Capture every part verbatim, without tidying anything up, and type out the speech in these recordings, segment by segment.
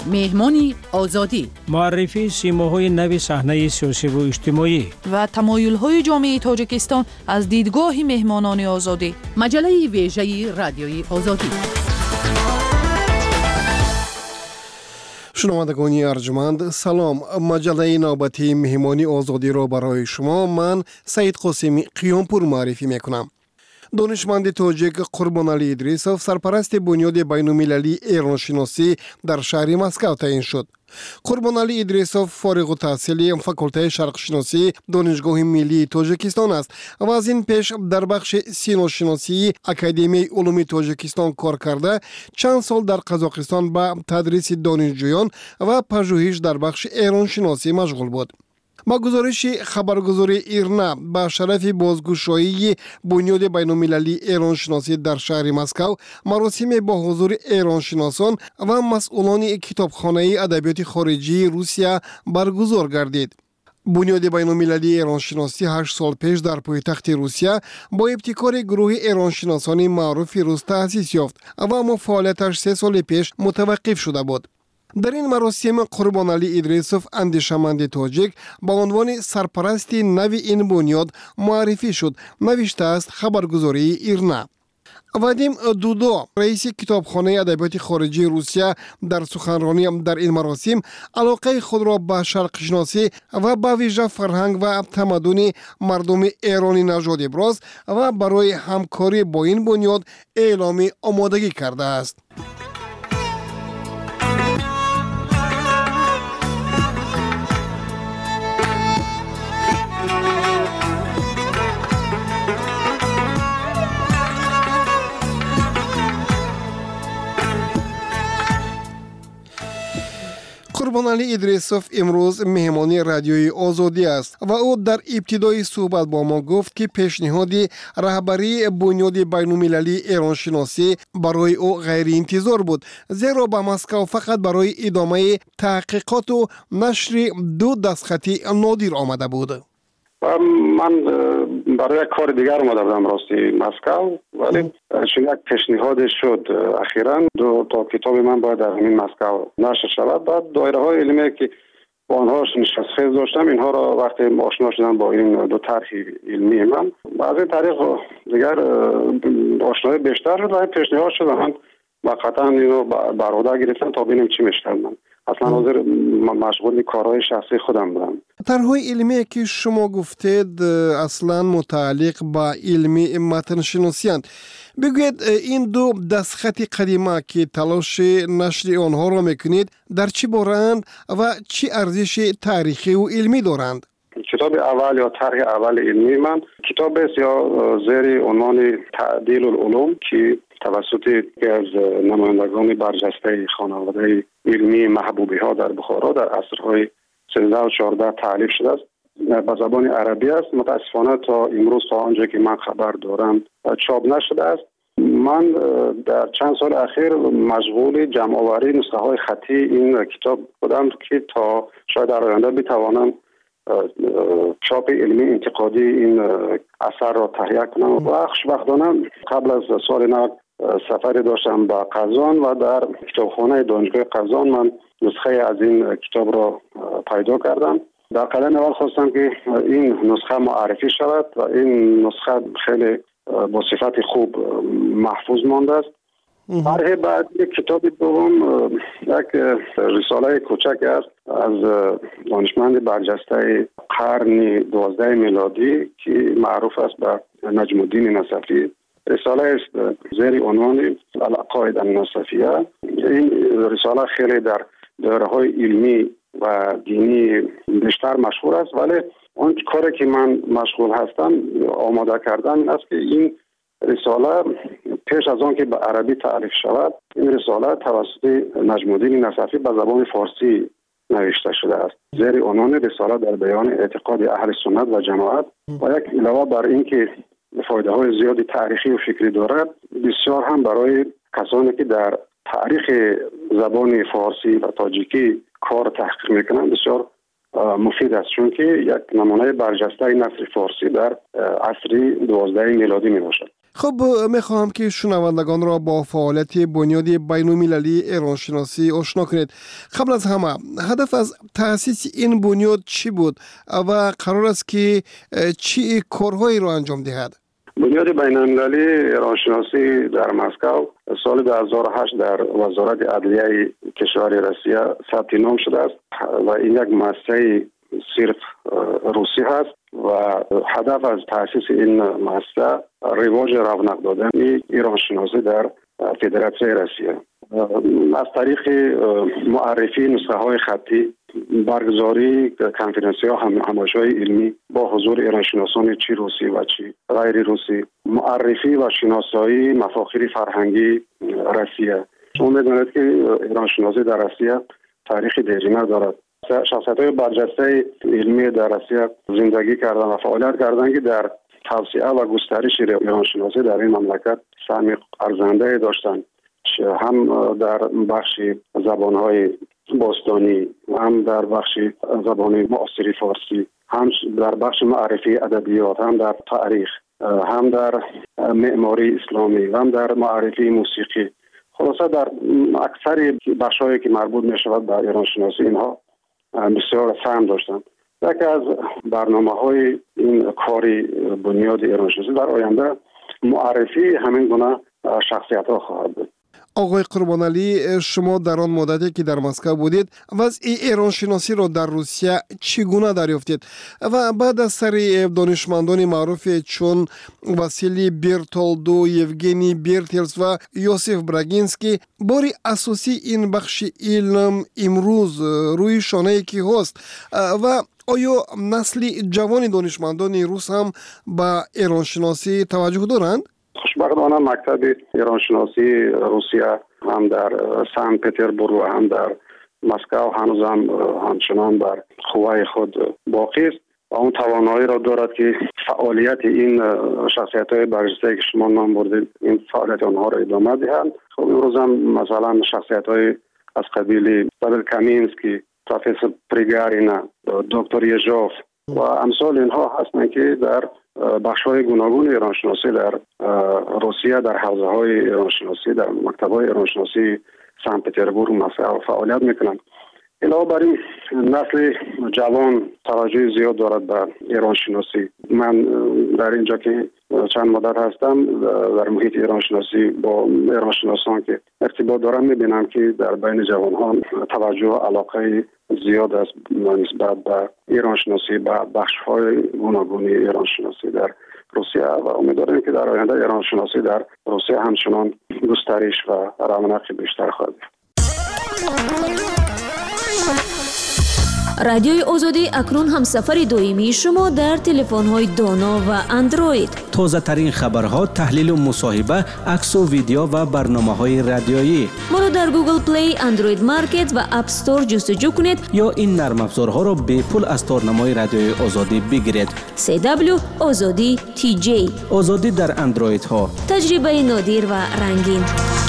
مهمانی آزادی، معرفی سیماهای نوی صحنه سیاسی و اجتماعی و تمایل‌های جامعه تاجیکستان از دیدگاه مهمانان آزادی. مجله ویژه رادیوی آزادی. شنوندگان ارجمند سلام. مجله نوبتی مهمانی آزادی را برای شما من سعید قاسمی قیامپور معرفی میکنم. دانشمند تاجیک قربانعلی ادریسوف سرپرست بنیاد بین‌المللی ایرانشناسی در شهر مسکو تعیین شد. قربانعلی ادریسوف فارغ التحصیل فاکولته شرقشناسی دانشگاه ملی تاجیکستان است و از این پیش در بخش سینوشناسی اکادمی علوم تاجیکستان کار کرده چند سال در قزاقستان به تدریس دانشجویان و پژوهش در بخش ایرانشناسی مشغول بود. با گزارش خبرگزاری ایرنا با شرف بازگشایی بنیاد بین‌المللی ایرانشناسی در شهر مسکو مراسم با حضور ایرانشناسان و مسئولان کتابخانه ادبیات خارجی روسیه برگزار گردید. بنیاد بین‌المللی ایرانشناسی هشت سال پیش در پایتخت روسیه با ابتکار گروه ایرانشناسان معروف روس تأسیس یافت و اما فعالیتش سه سال پیش متوقف شده بود. در این مراسم قربانعلی ادریسوف اندیشمند تاجیک با عنوان سرپرست نوی این بنیاد معرفی شد. نوشته است خبرگزاری ایرنا. وادیم دودو رئیس کتابخانه ادبیات خارجی روسیه در سخنرانی در این مراسم علاقه خود را به شرق شناسی و به ویژه فرهنگ و تمدن مردم ایرانی نژاد ابراز و برای همکاری با این بنیاد اعلام آمادگی کرده است. قربانعلی ادریسوف امروز مهمانی رادیوی آزادی است و او در ابتدای صحبت با ما گفت که پیشنهاد رهبری بنیاد بین‌المللی ایرانشناسی برای او غیر انتظار بود، زیرا به مسکو فقط برای ادامه تحقیقات و نشر دو دستخطی نادر آمده بود. من برای کار دیگر اومده بودم راستی مسکو، ولی چون یک پیشنهاد شد اخیراً دو تا کتاب من باید در همین مسکو نشر شود. بعد دایره های علمی که با آنها نشست داشتم اینها را وقتی آشنا شدم با این دو طرح علمی من از این طریق دیگر آشنایی بیشتر شد و این پیشنهاد شد من واقعا اینو برآورده گرفتم تا ببینیم چی میشه. من اصلا حاضر مشغول کارهای شخصی خودم بودم. طرح‌های علمی که شما گفتید اصلا متعلق با علمی متن شناسی اند. بگوید این دو دستخط قدیمه که تلاش نشر آنها را میکنید در چی بارند و چی ارزش تاریخی و علمی دارند؟ کتاب اول یا طرح اول علمی من کتاب است یا زیر عنوان تعدیل العلوم که توسط یکی از نمایندگان برجسته خانواده علمی محبوبی ها در بخارا در عصرهای سیزده و چهارده تألیف شده است. به زبان عربی است. متاسفانه تا امروز تا آنجا که من خبر دارم چاپ نشده است. من در چند سال اخیر مشغول جمع آوری نسخه های خطی این کتاب بودم که تا شاید در آینده بتوانم چاپ علمی انتقادی این اثر را تهیه کنم. و خوشبختانه قبل از سال نو سفری داشتم به قزان و در کتابخانه دانشگاه قزان من نسخه از این کتاب را پیدا کردم. در قدم اول خواستم که این نسخه معرفی شود و این نسخه خیلی با صفت خوب محفوظ مانده است. طرح بعد یک کتاب دوم یک رساله کوچک است از دانشمند برجسته قرن دوازده میلادی که معروف است به نجم الدین نصفی. رساله است زیر عنوان العقاید النصفیه. این رساله خیلی در دایره‌های علمی و دینی بیشتر مشهور است، ولی اون کاری که من مشغول هستم آماده کردن این است که این رساله پیش از آن که به عربی تعریف شود این رساله توسط نجم الدین نصفی به زبان فارسی نوشته شده است زیر عنوان رساله در بیان اعتقاد اهل سنت و جماعت و یک علاوه بر این که فایده های زیادی تاریخی و فکری دارد بسیار هم برای کسانی که در تاریخ زبان فارسی و تاجیکی کار تحقیق میکنن بسیار مفید است، چون که یک نمونه برجسته نثر فارسی در عصر دوازده میلادی می باشد. خب میخواهم که شنوندگان را با فعالیت بنیاد بین‌المللی ایرانشناسی آشنا کنید. قبل از همه هدف از تأسیس این بنیاد چی بود و قرار است که چی کارهایی را انجام دهد؟ بنیاد بین‌المللی ایرانشناسی در مسکو سال دو هزار و هشت در وزارت عدلیه کشور روسیه ثبت نام شده است و این یک مؤسسه صرف روسی هست و هدف از تأسیس این مؤسسه رواج رونق دادن ایرانشناسی در فدراسیون روسیه از طریق معرفی نسخه های خطی، برگزاری کنفرانسی ها همایش‌های علمی با حضور ایرانشناسان چی روسی و چی غیر روسی، معرفی و شناسایی مفاخر فرهنگی روسیه. شما می‌دانید که ایرانشناسی در روسیه تاریخ دیرینه دارد. شخصیت‌های برجسته علمی در روسیه زندگی کردن و فعالیت کردن که در توسعه و گسترش ایرانشناسی در این مملکت سهم ارزنده داشتند، هم در بخش زبان‌های باستانی، هم در بخش زبان معاصر فارسی، هم در بخش معرفی ادبیات، هم در تاریخ، هم در معماری اسلامی، هم در معرفی موسیقی. خلاصه در اکثر بخش‌هایی که مربوط می‌شود به ایرانشناسی اینها بسیار سهم داشتند. یکی از برنامه‌های این کاری بنیاد ایرانشناسی در آینده معرفی همین گونه شخصیت‌ها خواهد بود. آقای قربانعلی، شما در آن مدتی که در مسکو بودید وضع ایرانشناسی را در روسیه چگونه دریافتید و بعد از سر دانشمندان معروف چون واسیلی برتولدو، یوگنی برتلس و یوسف براگینسکی بار اساسی این بخش علم امروز روی شانه کی هست و آیا نسل جوان دانشمندان روس هم به ایرانشناسی توجه دارند؟ خوشبختانه مکتب ایرانشناسی روسیه هم در سن پترزبورگ و هم در مسکو هنوز هم همچنان بر قوای خود باقی است و اون توانایی را دارد که فعالیت این شخصیت‌های برجسته که شما نام بردید این فعالیت آنها را ادامه دهند. خب امروز هم مثلا شخصیت‌های از قبیل پاول کامینسکی، پروفسور پریگارینا، دکتر یژوف و امثال اینها هستند که در بخش‌های گوناگون ایرانشناسی در روسیه در حوزه‌های ایرانشناسی در مکتب‌های ایرانشناسی سن پترزبورگ مسکو فعالیت می‌کنند. علاوه بر این نسل جوان توجه زیاد دارد به ایرانشناسی. من در اینجا که چند مدت هستم در محیط ایرانشناسی با ایرانشناسان که ارتباط دارم می‌بینم که در بین جوان‌ها توجه و علاقه زیاد است نسبت به ایرانشناسی به بخش‌های گوناگون ایرانشناسی در روسیه و امیدواریم که در آینده ایرانشناسی در روسیه همچنان گسترش و رونق بیشتر خواهد یافت. رادیوی آزادی اکنون هم سفر دائمی شما در تلفن‌های دانا و اندروید. تازه ترین خبرها، تحلیل و مصاحبه، عکس و ویدیو و برنامه‌های رادیویی. ما را در گوگل پلی، اندروید مارکت و اپ استور جستجو کنید یا این نرم افزارها را به پول از تارنمای رادیوی آزادی بگیرید. سی دبلیو آزادی تی جی. آزادی در اندروید ها. تجربه نادر و رنگین.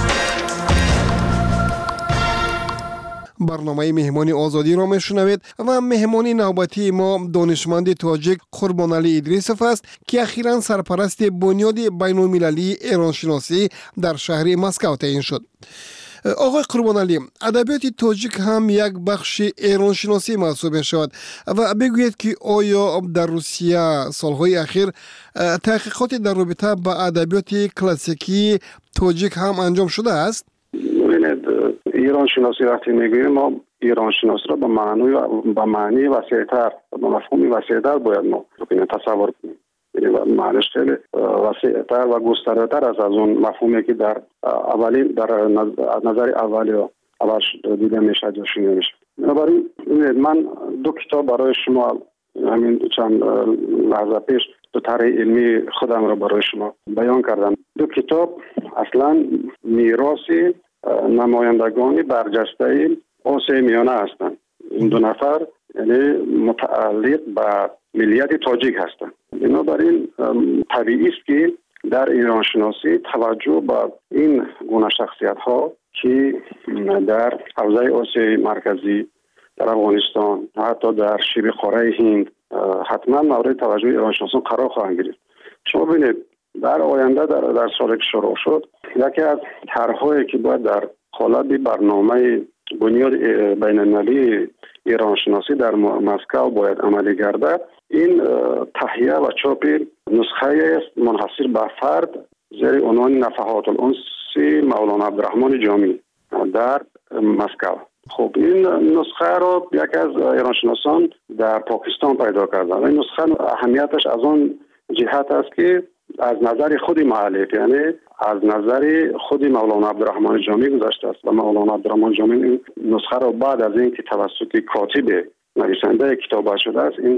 برنامه مهمانی آزادی را میشنوید و مهمانی نوبتی ما دانشمند تاجیک قربانعلی ادریسوف است که اخیراً سرپرست بنیاد بین‌المللی ایرانشناسی در شهر مسکو تعیین شد. آقای قربانعلی، ادبیات تاجیک هم یک بخش ایرانشناسی محسوب می شود و بگویید که آیا در روسیه سالهای اخیر تحقیقات در رابطه با ادبیات کلاسیکی تاجیک هم انجام شده است؟ ایران شناسی وقتی میگوییم ما ایران شناسی را به معنی به معنی وسیع‌تر به مفهومی وسیع‌تر باید ما تصور کنیم. یعنی معنیش خیلی وسیع‌تر و گسترده‌تر است از اون مفهومی که در اولین در نظر اولی یا اول دیده میشه یا شنیده میشه. بنابراین من دو کتاب برای شما همین چند لحظه پیش دو طرح علمی خودم را برای شما بیان کردم. دو کتاب اصلا میراثی نمایندگان برجسته آسیای میانه هستند. این دو نفر یعنی متعلق به ملیت تاجیک هستند. بنابراین طبیعی است که در ایرانشناسی توجه به این گونه شخصیت ها که در حوزه آسیای مرکزی، در افغانستان، حتی در شبه قاره هند حتما مورد توجه ایرانشناسان قرار خواهند گرفت. شما ببینید در آینده در, در سالی که شروع شد یکی از طرح‌هایی که باید در قالب برنامه بنیاد بین‌المللی ایران شناسی در مسکو باید عملی گردد، این تهیه و چاپ نسخه است منحصر به فرد زیر عنوان نفحات الانس مولانا عبدالرحمن جامی در مسکو. خب این نسخه رو یکی از ایرانشناسان در پاکستان پیدا کردن. این نسخه اهمیتش از آن جهت است که از نظر خود مؤلف، یعنی از نظر خود مولانا عبدالرحمن جامی گذشته است و مولانا عبدالرحمن جامی این نسخه رو بعد از اینکه توسط کاتب نویسنده کتاب شده است این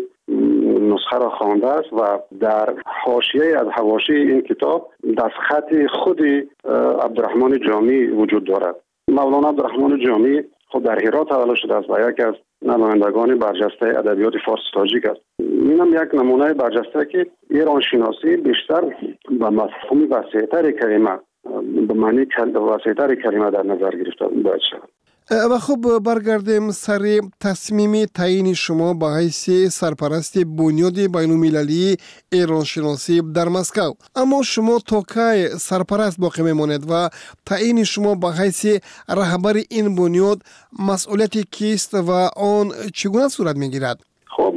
نسخه را خوانده است و در حاشیه از حواشی این کتاب دستخط خود عبدالرحمن جامی وجود دارد. مولانا عبدالرحمن جامی خود در هرات تولد شده است و یکی از نمایندگان برجسته ادبیات فارسی تاجیک است. اینم یک نمونه برجسته که ایران شناسی بیشتر به مفهوم وسیع‌تر کلمه به معنی وسیع‌تر کلمه در نظر گرفته باید شود. و خب برگردیم سر تصمیم تعیین شما به حیث سرپرست بنیاد بین‌المللی ایران شناسی در مسکو. اما شما تا کی سرپرست باقی میمانید و تعیین شما به حیث رهبر این بنیاد مسئولیت کیست و آن چگونه صورت میگیرد؟ خب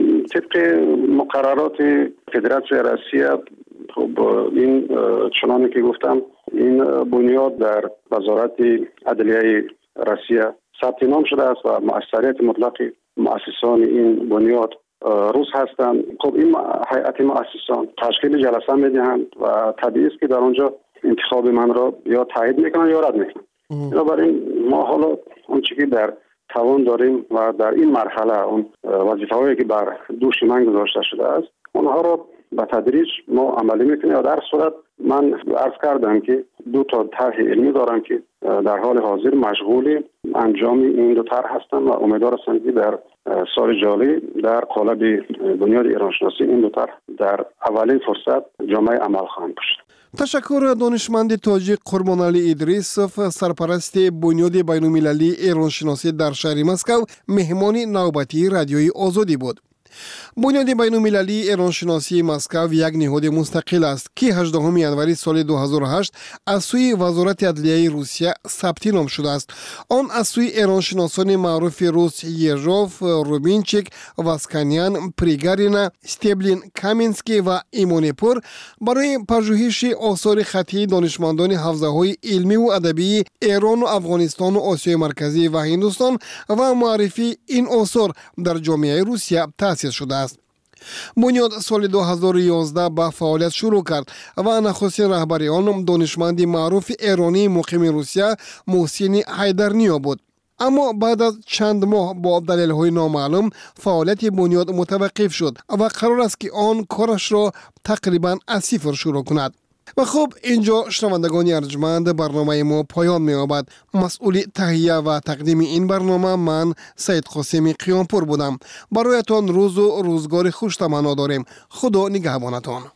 طبق مقررات فدراسیون روسیه خب این چنانه که گفتم این بنیاد در وزارت عدلیه روسیه ثبت نام شده است و مؤثریت مطلق مؤسسان این بنیاد روس هستند. خب این هیئت مؤسسان تشکیل جلسه میدهند و طبیعی است که در آنجا انتخاب من را یا تایید میکنن یا رد میکنن. بنابراین ما حالا اون چیزی که در توان داریم و در این مرحله اون وظیفه‌هایی که بر دوش من گذاشته شده است اونها را به تدریج ما عملی میکنیم. و در صورت من عرض کردم که دو تا طرح علمی دارم که در حال حاضر مشغول انجام این دو طرح هستم و امیدوار هستم که در سال جاری در قالب بنیاد ایران شناسی این دو طرح در اولین فرصت جامعه عمل خواهند داشت. تشکر دانشمند تاجیک قربانعلی ادریسوف، سرپرست بنیاد بین‌المللی ایران شناسی در شهر مسکو، مهمان نوبتی رادیوی آزادی بود. بنیاد بین‌المللی ایران شناسی مسکو یک نهاد مستقل است که هجدهم ژانویه سال دو هزار و هشت از سوی وزارت عدلیه روسیه ثبت نام شده است. آن از سوی ایران شناسان معروف روس یژوف، روبینچیک، واسکانیان، پریگارینا، استیبلین کامینسکی و ایمونپور برای پژوهش آثار خطی دانشمندان حوزه‌های علمی و ادبی ایران و افغانستان و آسیای مرکزی و هندوستان و معرفی این آثار در جامعه روسیه تأسیس شده است. بنیاد سال دو هزار و یازده به فعالیت شروع کرد و نخستین رهبر آن دانشمند معروف ایرانی مقیم روسیه محسن حیدرنیا بود. اما بعد از چند ماه با دلایل نامعلوم فعالیت بنیاد متوقف شد و قرار است که آن کارش را تقریبا از صفر شروع کند. و خب اینجا شنوندگان ارجمند برنامه ما پایان می یابد. مسئول تهیه و تقدیم این برنامه من سید قاسمی قیامپور بودم. برایتان روز و روزگار خوش تمنا داریم. خدا نگهبانتان.